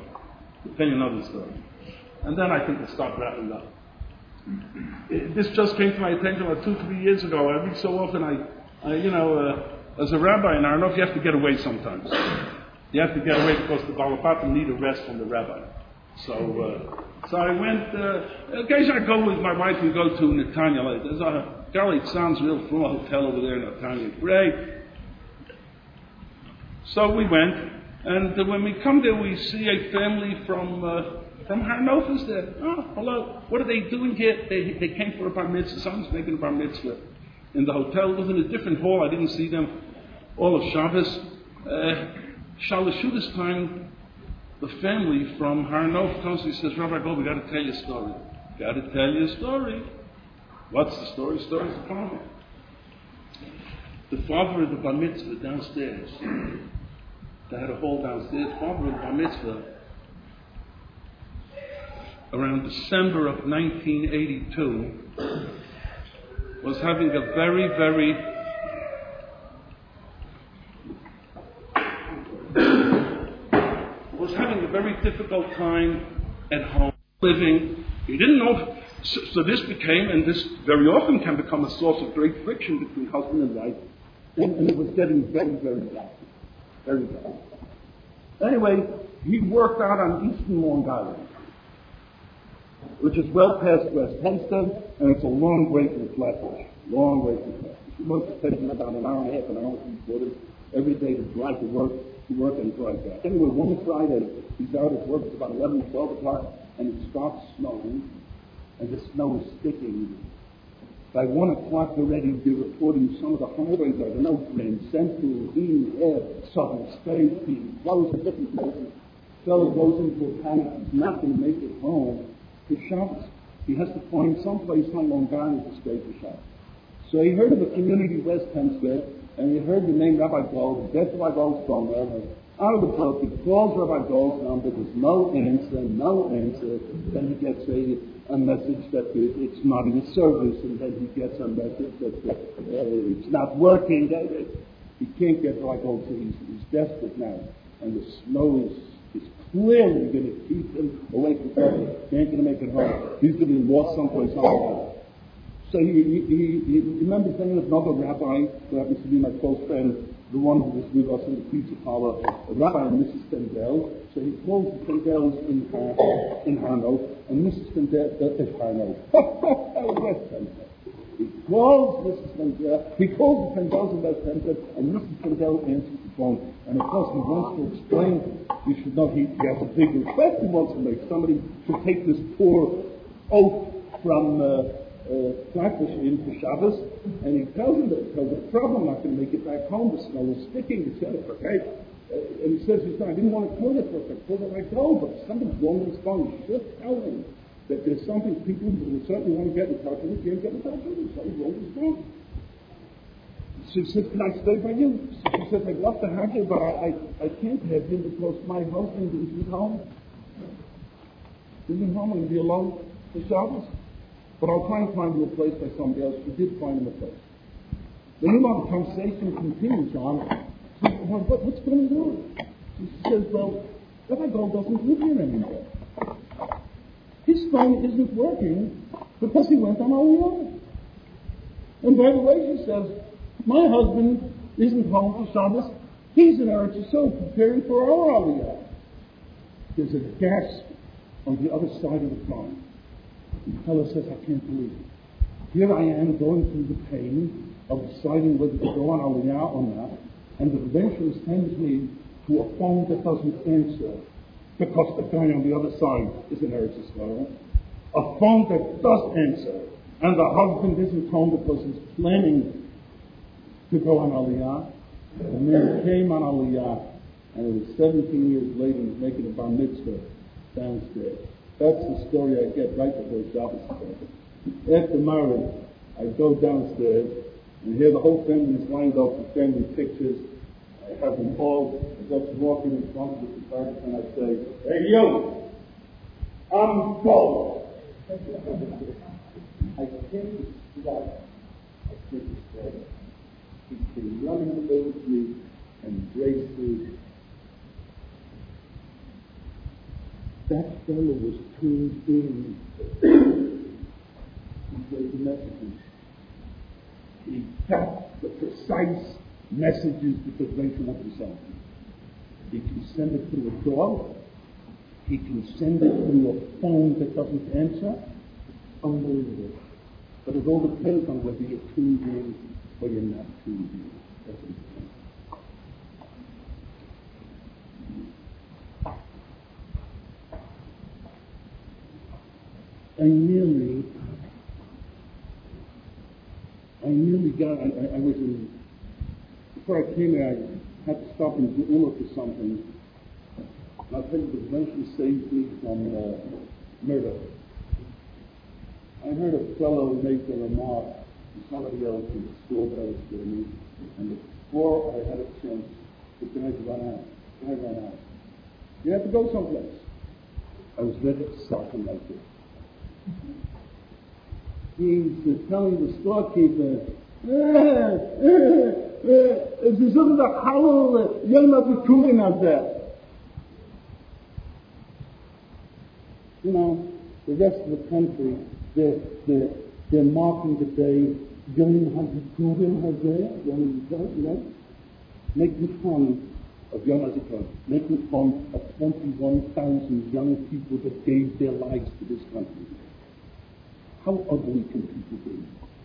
[SPEAKER 1] And then I think we'll start wrapping up. This just came to my attention about 2-3 years ago. Every so often as a rabbi in Arnof, you have to get away sometimes. You have to get away because the Balapatim need a rest from the rabbi. So I went, occasionally I go with my wife, we go to Netanya. There's a, golly, it sounds real from a hotel over there in Netanya. Great. So we went, and when we come there, we see a family from Har Nof is there. Oh, hello. What are they doing here? They came for a bar mitzvah. Someone's making a bar mitzvah in the hotel. It was in a different hall. I didn't see them all of Shabbos. Shalashu this time, the family from Har Nof comes and says, Rabbi Gold, we got to tell you a story. Got to tell you a story. What's the story? The story's the following. The father of the bar mitzvah downstairs, they had a hall downstairs. Father of the bar mitzvah, around December of 1982, was having a very, very difficult time at home, living. He didn't know, so this became, and this very often can become a source of great friction between husband and wife, and it was getting very, very bad. Very bad. Anyway, he worked out on Eastern Long Island, which is well past West Hempstead, and it's a long way from Flatbush. Long way from Flatbush. It must have taken about an hour and a half, an hour and 3/4 every day to drive to work and drive back. Anyway, one Friday, he's out at work, it's about 11, 12 o'clock, and it starts snowing, and the snow is sticking. By 1 o'clock already, they're reporting some of the highways are no Grand Central, East, Southern States, being closed in different places. Fellow goes into a panic, he's not going to make it home for Shabbos. He has to find someplace on Long Island to stay for Shabbos. So he heard of a community West Hempstead, and he heard the name Rabbi Gold. He gets Rabbi Gold's phone number. Out of the blue, he calls Rabbi Gold's number. There's no answer. Then he gets a message that it's not in service, and then he gets a message that it's not working. He can't get Rabbi Gold, so he's desperate now. And the snow is clearly going to keep him away from home. He ain't going to make it home. He's going to be lost someplace on. So he remembers thinking of another rabbi who happens to be my close friend, the one who was with us in the pizza parlor, Rabbi and Mrs. Tendel. So he calls the Tendels in Har Nof, and Mrs. Tendel is Har Nof. West Tendel. He calls Mrs. Tendel, he calls the Tendels in West Tendel, and Mrs. Tendel answers the phone. And of course he wants to explain, you should know he has a big request he wants to make. Somebody to take this poor oaf from Flatbush in for Shabbos, and he tells him that because of the problem, I'm not going to make it back home, the snow is sticking, etc. Okay? And he says, I didn't want to kill it first, I killed it like gold, but something's wrong with his phone. You should tell him that there's something people who certainly want to get in touch with him, can't get in touch with him, something's wrong with his phone. She says, can I stay by you? She says, I'd love to have you, but I can't have you because my husband isn't home. Isn't home, I'm going to be alone for Shabbos. But I'll try and find you a place by somebody else. She did find him a place. Then the conversation continues on. She says, well, what's going on? She says, well, Rabbi Gold doesn't live here anymore. His phone isn't working because he went on OEO.
[SPEAKER 2] And by the way, she says, my husband isn't home for Shabbos. He's in Eretz Yisrael preparing for our Aliyah. There's a gasp on the other side of the phone. And the fellow says, I can't believe it. Here I am going through the pain of deciding whether to go on Aliyah or not, and the eventually sends me to a phone that doesn't answer because the guy on the other side is in Eretz Yisrael. A phone that does answer, and the husband isn't home because he's planning to go on Aliyah. And then he came on Aliyah, and it was 17 years later, he was making a bar mitzvah downstairs. That's the story I get right before Shabbos. After marriage, I go downstairs and hear the whole family's lined up with family pictures. I have them all just walking in front of the photographer, and I say, hey, you, I'm bold. I can't describe. I can't describe. He came running over me and embraced me. That fellow was tuned in. He gave the messages. He got the precise messages that the Rebbe wanted to send. He can send it through a dog. He can send it through a phone that doesn't answer. Unbelievable. But it all depends on whether you're tuned in or you're not tuned in. That's what it depends. I nearly got, I was in, before I came here, I had to stop in Geula for something. And I'll tell you, the eventually saved me from murder. I heard a fellow make a remark to somebody else in the school that I was doing, and before I had a chance, the guy ran out. You have to go someplace. I was ready to stop him like this. He's telling the storekeeper, es ist so der Hallel, jemand zu tun out there. You know, the rest of the country, they're marking the day, Yom HaZikaron Hazeh, Yom HaZikaron, you know, making fun of Yom HaZikaron, making fun of 21,000 young people that gave their lives to this country. How ugly can people be?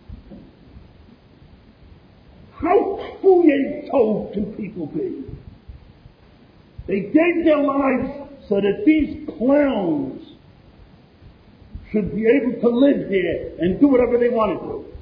[SPEAKER 2] How fouillé tov can people be? They gave their lives so that these clowns should be able to live here and do whatever they want to do.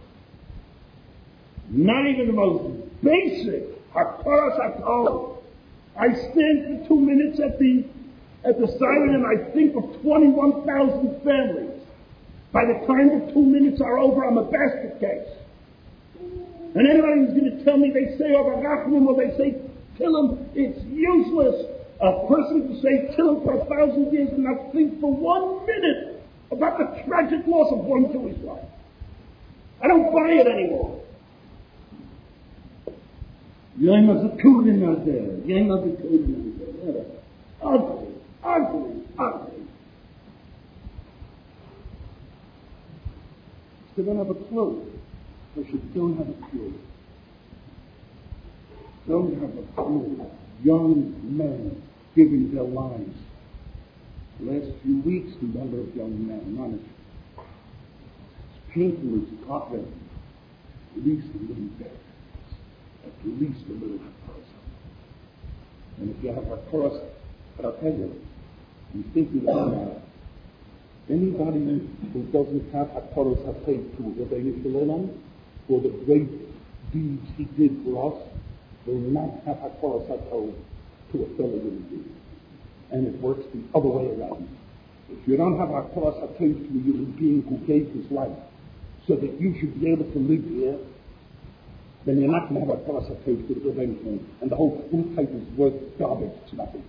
[SPEAKER 2] Not even the most basic Hakaras HaTov. I stand for 2 minutes at the siren and I think of 21,000 families. By the time the 2 minutes are over, I'm a basket case. And anybody who's going to tell me they say over Rachman or they say Tillim, it's useless. A person can say Tillim for 1,000 years and not think for 1 minute about the tragic loss of one Jewish life. I don't buy it anymore. Yom HaZikaron out there. Yom HaZikaron out there. Ugly, ugly, ugly. They don't have a clue. They don't have a clue. Don't have a clue. Young men giving their lives. The last few weeks, the number of young men, honestly. It's painful as cotton. At least a little bit. At least a little Hakaras. And if you have Hakaras, but I'll tell you, you think you know anybody who doesn't have Hakaras HaTov to Rebbeinu Shalom, for the great deeds he did for us, will not have Hakaras HaTov to a fellow human being. And it works the other way around. If you don't have Hakaras HaTov to a human being who gave his life so that you should be able to live here, then you're not going to have Hakaras HaTov to the Rebbeinu Shalom. And the whole food type is worth garbage. It's nothing.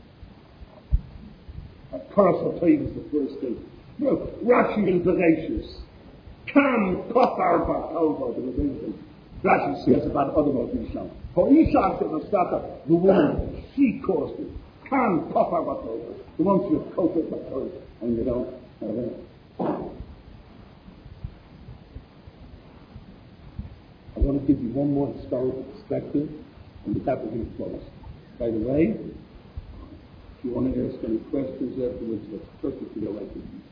[SPEAKER 2] Hakaras HaTov is the first thing. Look, Rashi and Bereshis. Kam kofar b'tova, the Rebbeinu. Rashi says about other Moshe. For Isha to the starter, the woman, she caused it. Kam kofar b'tova. The one she was kofar b'tova, and you don't have it. to give you one more historical perspective, and with that we're going to close. By the way, if you want to ask any questions afterwards, that's perfectly all right with me.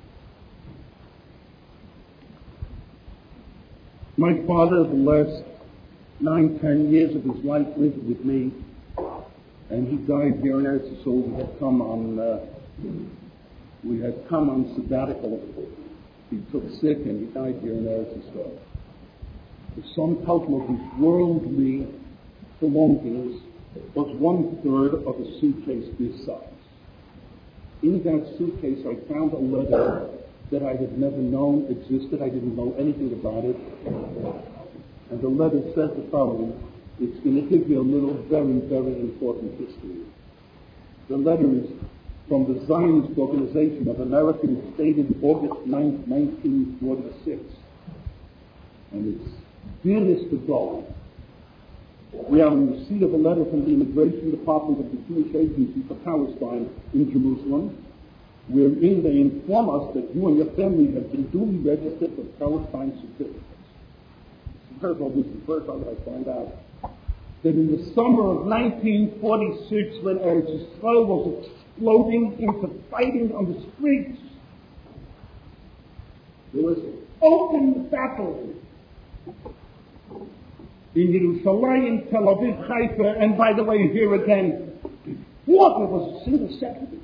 [SPEAKER 2] My father, the last 9-10 years of his life, lived with me, and he died here in Eretz Yisrael. We had come on sabbatical. He took sick and he died here in Eretz Yisrael. The sum total of his worldly belongings was 1/3 of a suitcase this size. In that suitcase, I found a letter that I had never known existed. I didn't know anything about it. And the letter said the following. It's going to give you a little very, very important history. The letter is from the Zionist Organization of America. It's dated August 9, 1946. And it's, dear Mr. Gold, we are in receipt of a letter from the Immigration Department of the Jewish Agency for Palestine in Jerusalem, wherein they inform us that you and your family have been duly registered for Palestine certificates. First of all, this is the first time that I find out that in the summer of 1946, when Eretz Yisrael was exploding into fighting on the streets, there was open battle in Yerushalayim, Tel Aviv, Haifa, and by the way, here again, before there was a single settlement,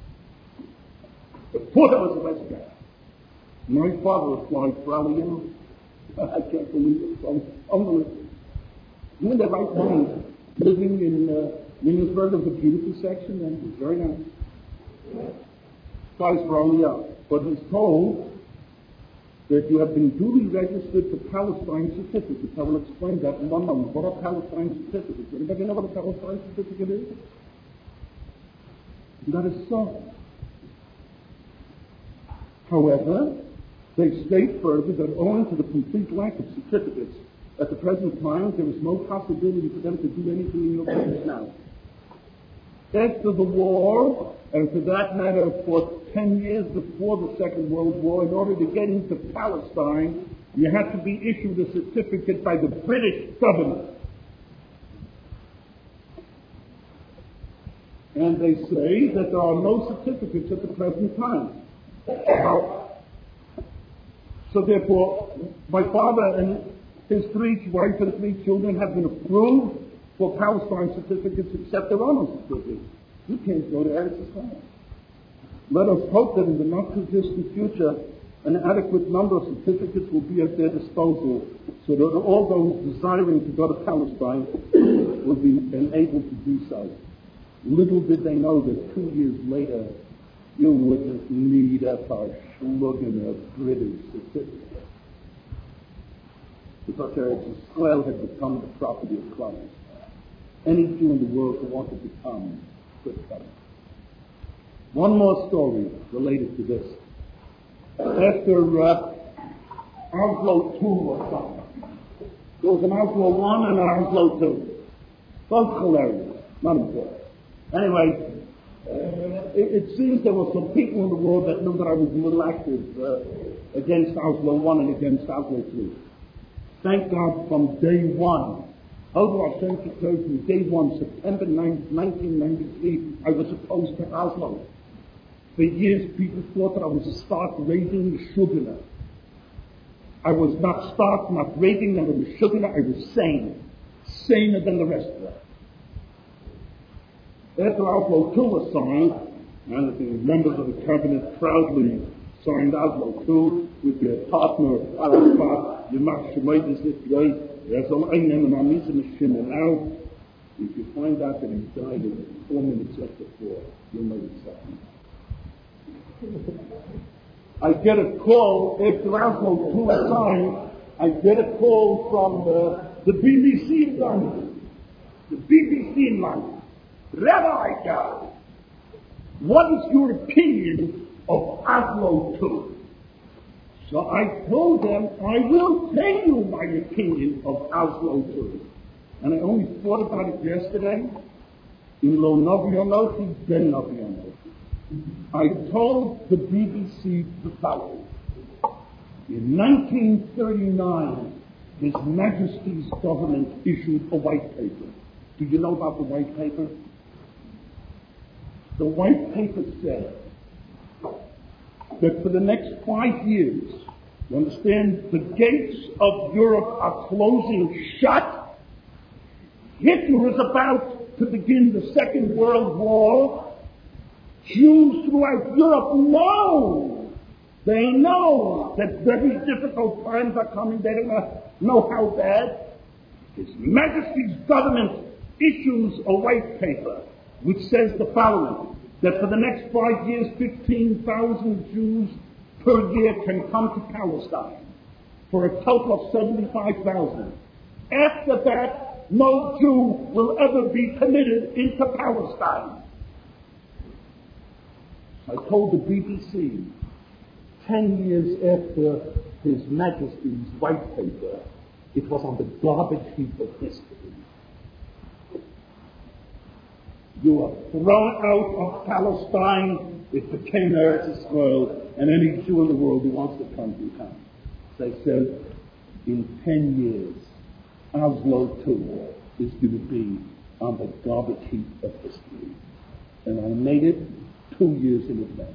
[SPEAKER 2] before there was a West Bank, my father applied for Aliyah. I can't believe it. It's unbelievable. You in the right mind, living in Williamsburg was a beautiful section, and it was very nice. Applies for Aliyah. But he's told that you have been duly registered for Palestine certificates. I will explain that in one moment. What are Palestine certificates? Anybody know what a Palestine certificate is? That is so. However, they state further that owing to the complete lack of certificates, at the present time, there is no possibility for them to do anything in your case now. After the war, and for that matter, for 10 years before the Second World War, in order to get into Palestine, you had to be issued a certificate by the British government. And they say that there are no certificates at the present time. So therefore, my father and his wife and 3 children have been approved for Palestine certificates, except there are no certificates. You can't go to Eretz Yisrael. Let us hope that in the not-too-distant future, an adequate number of certificates will be at their disposal, so that all those desiring to go to Palestine will be enabled to do so. Little did they know that 2 years later, you wouldn't need a schlugging of British certificate. Because Eretz Yisrael had become the property of Christ. Any Jew in the world who wanted to come could come. One more story related to this. After Oslo II was signed, there was an Oslo I and an Oslo II. Both hilarious, not important. Anyway, it seems there were some people in the world that knew that I was a little active against Oslo I and against Oslo II. Thank God from day one. Over our central code from day one, September 9, 1993, I was opposed to Oslo. For years, people thought that I was a stark raving Meshuggah. I was not stark, not raving, not a Meshuggah. I was sane. Saner than the rest of them. After Oslo II was signed, and the members of the cabinet proudly signed Oslo II with their partner, Arafat, Yamach Shemaitis Israel, if you find out that he died 4 minutes after 4, you'll know it's happening. I get a call after Oslo II was signed. I get a call from the BBC in London. The BBC in London. Rabbi God, what is your opinion of Oslo II? So I told them, I will tell you my opinion of Oslo II. And I only thought about it yesterday. In Lo Novionoti, Ben Novionoti. I told the BBC the following. In 1939, His Majesty's government issued a white paper. Do you know about the white paper? The white paper said that for the next 5 years, you understand, the gates of Europe are closing shut. Hitler is about to begin the Second World War. Jews throughout Europe know. They know that very difficult times are coming. They don't know how bad. His Majesty's government issues a white paper which says the following, that for the next 5 years, 15,000 Jews per year can come to Palestine, for a total of 75,000. After that, no Jew will ever be committed into Palestine. I told the BBC, 10 years after His Majesty's white paper, it was on the garbage heap of history. You are thrown out of Palestine, it became Eretz Yisrael, and any Jew in the world who wants to come can come. They said, in 10 years, Oslo too is going to be on the garbage heap of history. And I made it 2 years in advance.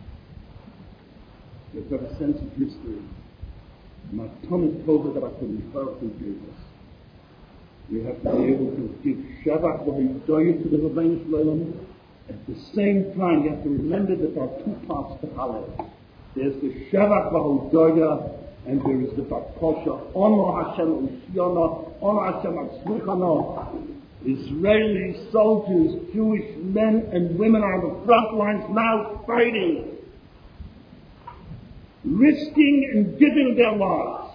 [SPEAKER 2] You've got a sense of history. My tongue told her that I could refer to Jesus. We have to be able to give Shabbat v'Hodoyah to the Rebbeinu Shalom. At the same time, you have to remember that there are two parts to Hallel. There's the Shabbat v'Hodoyah, and there is the Bakosha. Honor Hashem U'Shiona, Honor Hashem Atzmichano. Israeli soldiers, Jewish men and women are on the front lines now fighting, risking and giving their lives.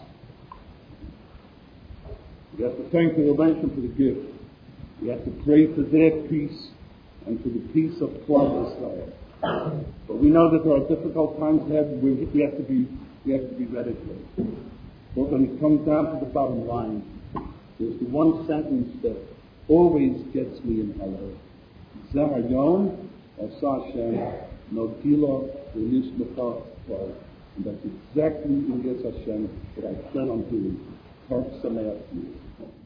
[SPEAKER 2] We have to thank the Rebbeinu for the gift. We have to pray for their peace and for the peace of Klal Israel. But we know that there are difficult times ahead. We have to be ready for it. But when it comes down to the bottom line, there's the one sentence that always gets me in Hallel. Zahayom Asa Hashem Nogila V'Nishmecha Kol. And that's exactly in Yetz Hashem that I plan on doing. Chag Sameach to you.